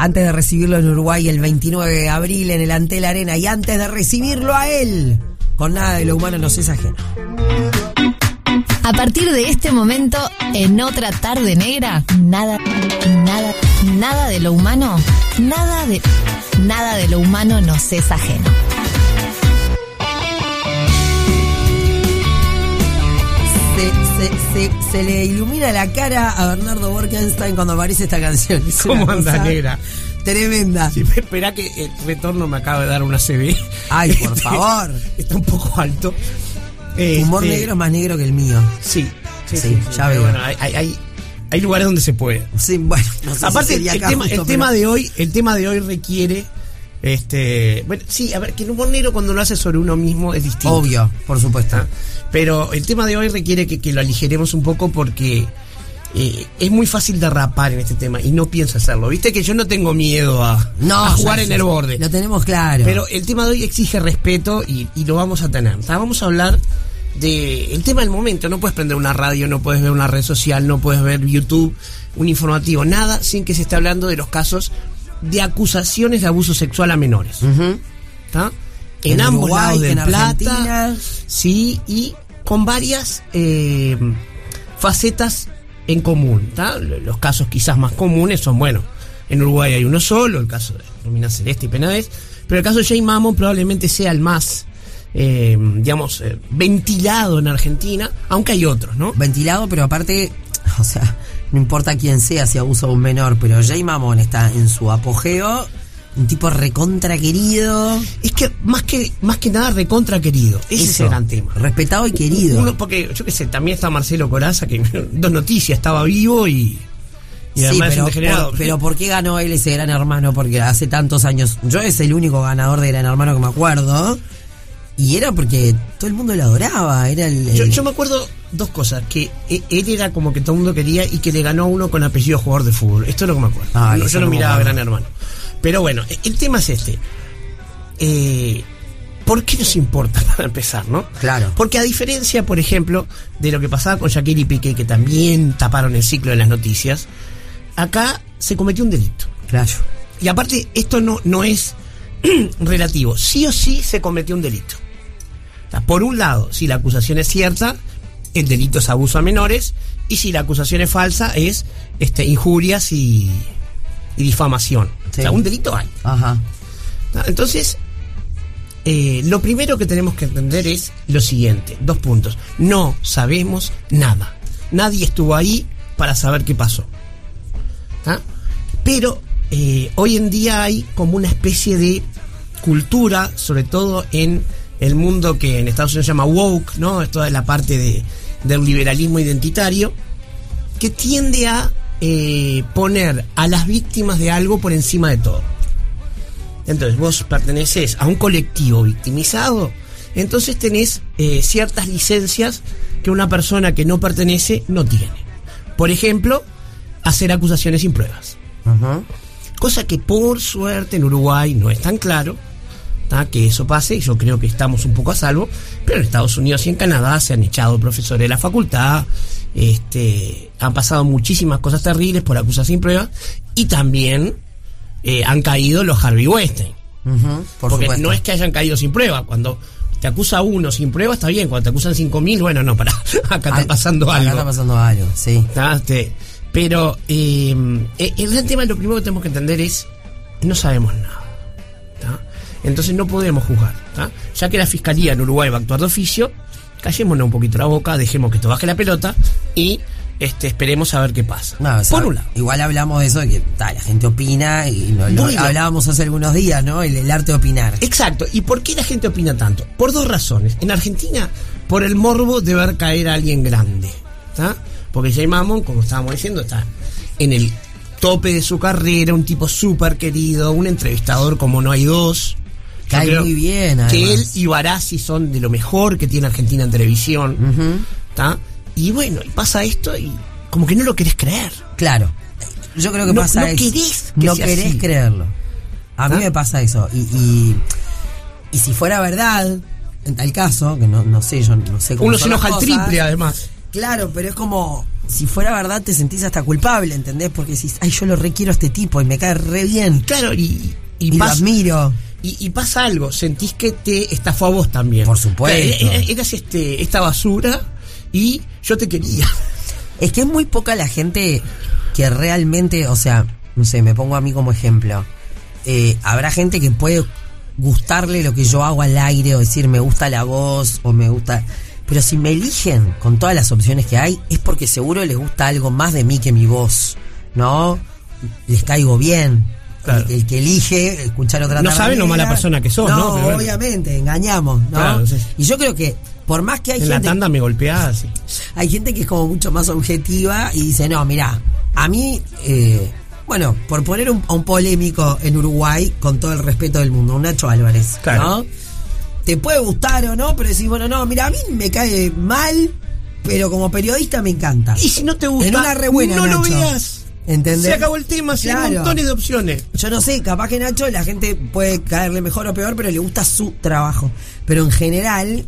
antes de recibirlo en Uruguay el 29 de abril en el Antel Arena y antes de recibirlo a él, con Nada de lo humano nos es ajeno. A partir de este momento, en otra tarde negra, nada de lo humano, nada de lo humano nos es ajeno. Se le ilumina la cara a Bernardo Borkenstein cuando aparece esta canción. ¿Cómo anda, negra? Tremenda. Sí, espera que el retorno me acaba de dar una CB. Ay, por favor. Está un poco alto. Humor negro más negro que el mío. Sí, ya veo. Bueno, hay lugares donde se puede. Sí, bueno, no sé. Aparte, si el tema de hoy requiere. Bueno, sí, a ver, que el humor negro cuando lo hace sobre uno mismo es distinto. Obvio, por supuesto. Pero el tema de hoy requiere que lo aligeremos un poco porque es muy fácil derrapar en este tema y no pienso hacerlo. Viste que yo no tengo miedo a jugar en el borde. Lo tenemos claro. Pero el tema de hoy exige respeto y lo vamos a tener. Vamos a hablar del tema del momento. No puedes prender una radio, no puedes ver una red social, no puedes ver YouTube, un informativo, nada sin que se esté hablando de los casos de acusaciones de abuso sexual a menores. Uh-huh. En ambos Uruguay, lados del en Plata, Argentina. sí, y con varias facetas en común. Los casos quizás más comunes son, bueno, en Uruguay hay uno solo, el caso de Romina Celeste y Penades, pero el caso de Jay Mamón probablemente sea el más ventilado en Argentina, aunque hay otros, ¿no? Ventilado, pero aparte, o sea, no importa quién sea si abusa de un menor, pero Jay Mamón está en su apogeo, un tipo recontra querido. Es que más que nada recontra querido. Ese es el gran tema. Respetado y querido. Porque yo qué sé, también está Marcelo Corazza, que Dos Noticias estaba vivo y además es un degenerado. Pero ¿por qué ganó él ese Gran Hermano? Porque hace tantos años, yo es el único ganador de Gran Hermano que me acuerdo, y era porque todo el mundo lo adoraba. Era Yo me acuerdo dos cosas, que él era como que todo el mundo quería y que le ganó a uno con apellido jugador de fútbol. Esto es lo que me acuerdo. Yo no miraba Gran Hermano. Pero bueno, el tema es este. ¿Por qué nos importa para empezar, no? Claro. Porque a diferencia, por ejemplo, de lo que pasaba con Shakira y Piqué, que también taparon el ciclo de las noticias, acá se cometió un delito. Claro. Y aparte, esto no es relativo. Sí o sí se cometió un delito. O sea, por un lado, si la acusación es cierta, el delito es abuso a menores, y si la acusación es falsa, es injurias y difamación. Sí. O sea, un delito hay. Ajá. Entonces, lo primero que tenemos que entender es lo siguiente, 2 puntos. No sabemos nada. Nadie estuvo ahí para saber qué pasó. Pero hoy en día hay como una especie de cultura, sobre todo en el mundo que en Estados Unidos se llama woke, ¿no? Toda la parte del liberalismo identitario, que tiende a poner a las víctimas de algo por encima de todo. Entonces vos perteneces a un colectivo victimizado, entonces tenés ciertas licencias que una persona que no pertenece no tiene. Por ejemplo, hacer acusaciones sin pruebas. Uh-huh. Cosa que por suerte en Uruguay no es tan claro que eso pase, y yo creo que estamos un poco a salvo, pero en Estados Unidos y en Canadá se han echado profesores de la facultad, han pasado muchísimas cosas terribles por acusar sin pruebas, y también han caído los Harvey Weinstein. Uh-huh, porque supuesto. no es que hayan caído sin prueba. Cuando te acusa uno sin prueba está bien, cuando te acusan 5.000, bueno, no, acá está pasando algo. Acá está pasando algo, sí. Pero el gran tema, lo primero que tenemos que entender es, no sabemos nada. Entonces no podemos juzgar. Ya que la Fiscalía en Uruguay va a actuar de oficio, callémonos un poquito la boca, dejemos que esto baje la pelota y esperemos a ver qué pasa. No, o sea, por un lado. Igual hablamos de eso, de que la gente opina, y hablábamos hace algunos días, ¿no? El arte de opinar. Exacto. ¿Y por qué la gente opina tanto? Por 2 razones. En Argentina, por el morbo de ver caer a alguien grande. Porque Jay Mamón, como estábamos diciendo, está en el tope de su carrera, un tipo súper querido, un entrevistador como no hay dos. Cae muy bien, además. Que él y Barassi son de lo mejor que tiene Argentina en televisión. Uh-huh. Y bueno, y pasa esto y como que no lo querés creer. Claro. Yo creo que pasa eso. No querés creerlo. A mí me pasa eso. Y si fuera verdad, en tal caso, que no sé, yo no sé cómo uno se son enoja las al cosas, triple, además. Claro, pero es como, si fuera verdad te sentís hasta culpable, ¿entendés? Porque decís, ay, yo lo requiero a este tipo y me cae re bien. Claro, y lo admiro. Y pasa algo, sentís que te estafó a vos también. Por supuesto. Eras esta basura y yo te quería. Es que es muy poca la gente que realmente, o sea, no sé, me pongo a mí como ejemplo. Habrá gente que puede gustarle lo que yo hago al aire o decir me gusta la voz o me gusta... Pero si me eligen con todas las opciones que hay, es porque seguro les gusta algo más de mí que mi voz, ¿no? Les caigo bien. Claro. El que elige escuchar otra no sabe lo mala persona que sos, ¿no? Pero obviamente, bueno. Engañamos, ¿no? Claro, sí. Y yo creo que por más que hay en gente... la tanda me golpeás. Sí. Hay gente que es como mucho más objetiva y dice, no, mirá, a mí... bueno, por poner a un polémico en Uruguay, con todo el respeto del mundo, un Nacho Álvarez, claro. ¿No? Te puede gustar o no, pero decís, bueno, no, mira, a mí me cae mal, pero como periodista me encanta. Y si no te gusta, en una re buena, no Nacho, lo veas. ¿Entendés? Se acabó el tema, claro. Hay montones de opciones. Yo no sé, capaz que Nacho la gente puede caerle mejor o peor, pero le gusta su trabajo. Pero en general,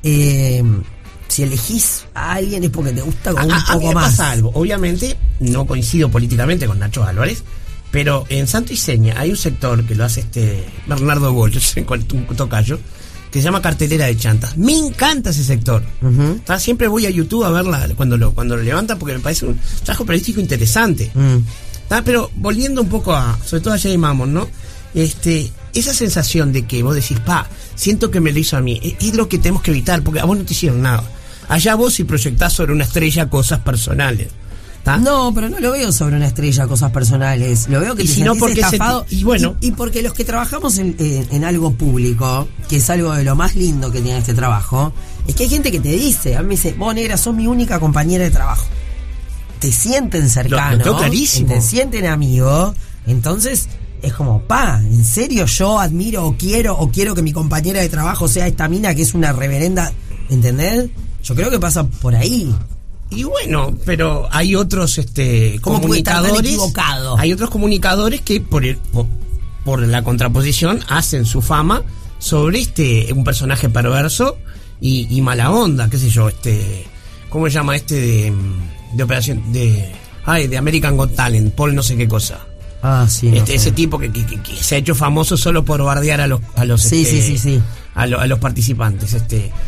si elegís a alguien es porque te gusta como un poco a mí me más. Pasa algo. Obviamente, no coincido políticamente con Nacho Álvarez, pero en Santo y Seña hay un sector que lo hace Bernardo Bollos, un tocayo, que se llama Cartelera de Chantas. Me encanta ese sector. Uh-huh. Siempre voy a YouTube a verla cuando lo levantan porque me parece un trabajo periodístico interesante. Pero volviendo un poco sobre todo a Jay Mamón, ¿no? Esa sensación de que vos decís, siento que me lo hizo a mí, es lo que tenemos que evitar, porque a vos no te hicieron nada. Allá vos si proyectás sobre una estrella cosas personales. No, pero no lo veo sobre una estrella, cosas personales. Lo veo que te sentís estafado. Y porque los que trabajamos en algo público, que es algo de lo más lindo que tiene este trabajo, es que hay gente que te dice, a mí me dice, vos negra, sos mi única compañera de trabajo. Te sienten cercanos, lo tengo clarísimo. Te sienten amigo, entonces es como, en serio yo admiro o quiero que mi compañera de trabajo sea esta mina que es una reverenda, ¿entendés? Yo creo que pasa por ahí. Y bueno, pero hay otros ¿Cómo comunicadores. Hay otros comunicadores que por la contraposición hacen su fama sobre un personaje perverso y mala onda, qué sé yo, ¿cómo se llama de operación de American Got Talent, Paul no sé qué cosa? Sí. No sé. Ese tipo que se ha hecho famoso solo por bardear a los sí. A los participantes.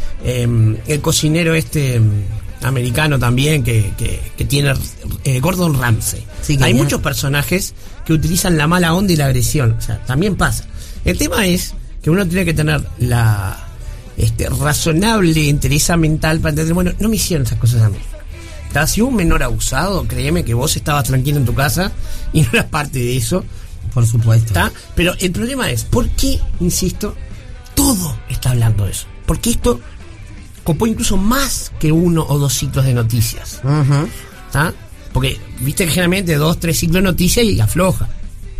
El cocinero americano también que tiene Gordon Ramsay. Sí, hay muchos personajes que utilizan la mala onda y la agresión, o sea, también pasa. El tema es que uno tiene que tener la razonable entereza mental para entender, bueno, no me hicieron esas cosas a mí. Si hubo un menor abusado, créeme que vos estabas tranquilo en tu casa y no eras parte de eso. Por supuesto. Pero el problema es, ¿por qué, insisto, todo está hablando de eso? Porque esto copó incluso más que 1 o 2 ciclos de noticias. Uh-huh. Porque viste que generalmente 2, 3 ciclos de noticias y afloja.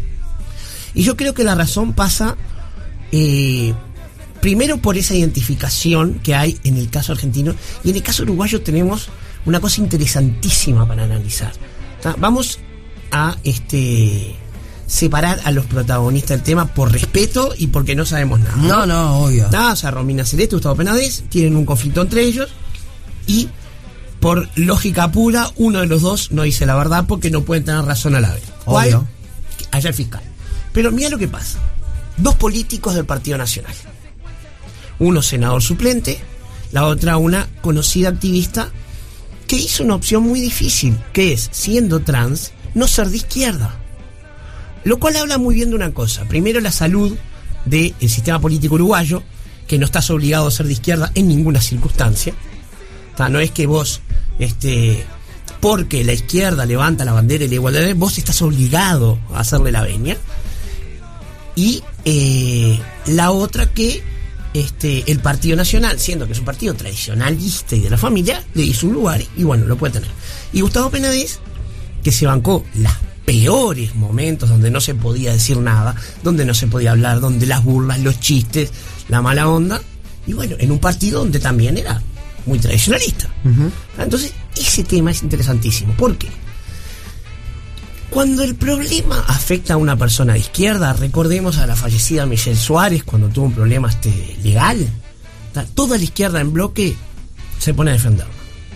Y yo creo que la razón pasa primero por esa identificación que hay en el caso argentino, y en el caso uruguayo tenemos una cosa interesantísima para analizar. Vamos a separar a los protagonistas del tema por respeto y porque no sabemos nada. No, obvio. O sea, Romina Celeste, Gustavo Penades tienen un conflicto entre ellos y por lógica pura uno de los dos no dice la verdad porque no pueden tener razón a la vez. Obvio. Allá el fiscal. Pero mira lo que pasa. 2 políticos del Partido Nacional. Uno senador suplente, la otra una conocida activista que hizo una opción muy difícil, que es, siendo trans, no ser de izquierda. Lo cual habla muy bien de una cosa. Primero, la salud del sistema político uruguayo, que no estás obligado a ser de izquierda en ninguna circunstancia. No es que vos, porque la izquierda levanta la bandera de la igualdad, vos estás obligado a hacerle la venia. Y la otra que el Partido Nacional, siendo que es un partido tradicionalista y de la familia, le hizo un lugar y bueno, lo puede tener. Y Gustavo Penades, que se bancó las peores momentos donde no se podía decir nada, donde no se podía hablar, donde las burlas, los chistes, la mala onda, y bueno, en un partido donde también era muy tradicionalista. Uh-huh. Entonces, ese tema es interesantísimo. ¿Por qué? Cuando el problema afecta a una persona de izquierda, recordemos a la fallecida Michelle Suárez cuando tuvo un problema legal, toda la izquierda en bloque se pone a defenderla.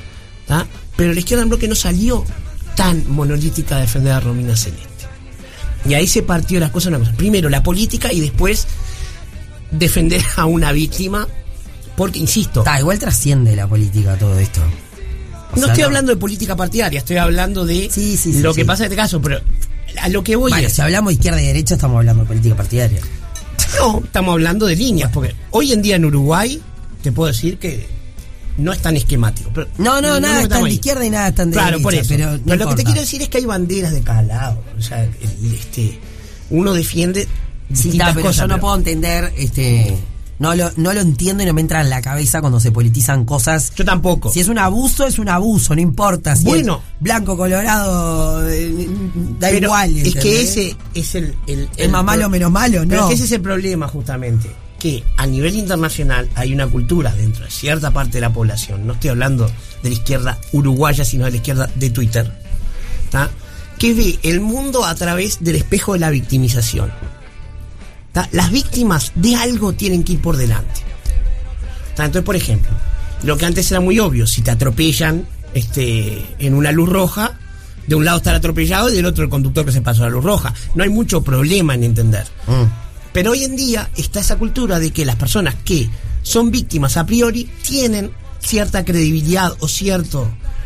¿tá? Pero la izquierda en bloque no salió tan monolítica a defender a Romina Celeste. Y ahí se partió las cosas en una cosa. Primero la política y después defender a una víctima. Porque, insisto... Igual trasciende la política todo esto. No estoy hablando de política partidaria, estoy hablando de lo que pasa en este caso, pero a lo que voy es... Si hablamos de izquierda y derecha, estamos hablando de política partidaria. No, estamos hablando de líneas, porque hoy en día en Uruguay, te puedo decir que no es tan esquemático. Pero nada está de izquierda y nada está de derecha. Por eso. Pero lo que te quiero decir es que hay banderas de cada lado. O sea, uno defiende distintas cosas. Yo no puedo entender... No lo entiendo y no me entra en la cabeza cuando se politizan cosas. Yo tampoco. Si es un abuso, no importa. Si es blanco, colorado, da igual. Es que ese es el más malo, menos malo, ¿no? Pero es que ese es el problema, justamente. Que a nivel internacional hay una cultura dentro de cierta parte de la población. No estoy hablando de la izquierda uruguaya, sino de la izquierda de Twitter. ¿Tá? Que ve el mundo a través del espejo de la victimización. Las víctimas de algo tienen que ir por delante. Entonces, por ejemplo, lo que antes era muy obvio, si te atropellan en una luz roja, de un lado está el atropellado y del otro el conductor que se pasó a la luz roja. No hay mucho problema en entender. Pero hoy en día está esa cultura de que las personas que son víctimas a priori tienen cierta credibilidad o cierto,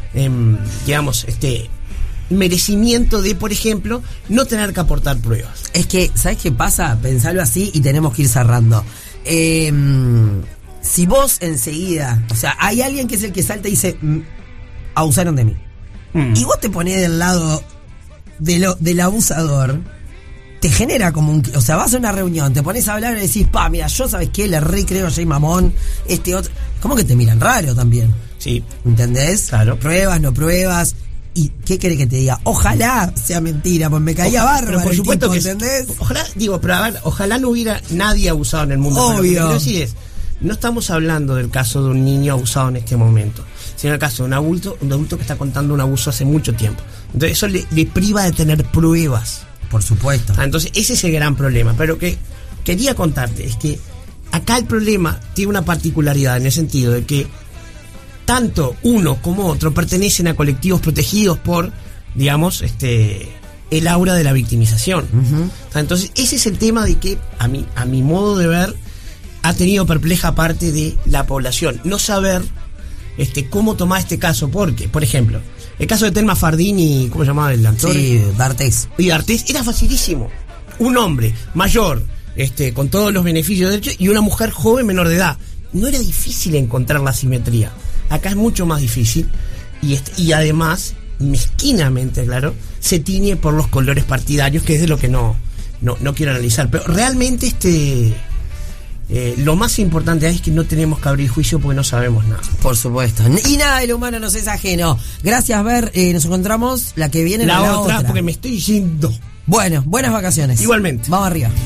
merecimiento de, por ejemplo, no tener que aportar pruebas. Es que, ¿sabes qué pasa? Pensalo así y tenemos que ir cerrando. Si vos enseguida, o sea, hay alguien que es el que salta y dice, abusaron de mí. Y vos te ponés del lado del abusador, te genera como o sea, vas a una reunión, te pones a hablar y decís, mira, yo, ¿sabes qué? Le creo, soy mamón, otro. ¿Cómo que te miran raro también? Sí. ¿Entendés? Claro. Pruebas, no pruebas. ¿Y qué querés que te diga? Ojalá sea mentira, pues me caía bárbaro. Por supuesto tipo, que ¿entendés? Ojalá no hubiera nadie abusado en el mundo. Obvio. Pero lo que quiero decir es, no estamos hablando del caso de un niño abusado en este momento, sino el caso de un adulto que está contando un abuso hace mucho tiempo. Entonces eso le priva de tener pruebas. Por supuesto. Entonces ese es el gran problema. Pero lo que quería contarte es que acá el problema tiene una particularidad en el sentido de que tanto uno como otro pertenecen a colectivos protegidos por, digamos, el aura de la victimización. Entonces ese es el tema de que a mi modo de ver ha tenido perpleja parte de la población no saber cómo tomar este caso, porque, por ejemplo, el caso de Telma Fardín y ¿cómo se llamaba el actor? Sí, D'Artés. Y D'Artés era facilísimo. Un hombre mayor, con todos los beneficios de derecho, y una mujer joven menor de edad. No era difícil encontrar la simetría. Acá es mucho más difícil y además, mezquinamente, claro, se tiñe por los colores partidarios, que es de lo que no quiero analizar. Pero realmente lo más importante es que no tenemos que abrir juicio porque no sabemos nada. Por supuesto. Y nada de lo humano nos es ajeno. Gracias, Ver. Nos encontramos la que viene. La otra, porque me estoy yendo. Bueno, buenas vacaciones. Igualmente. Vamos arriba.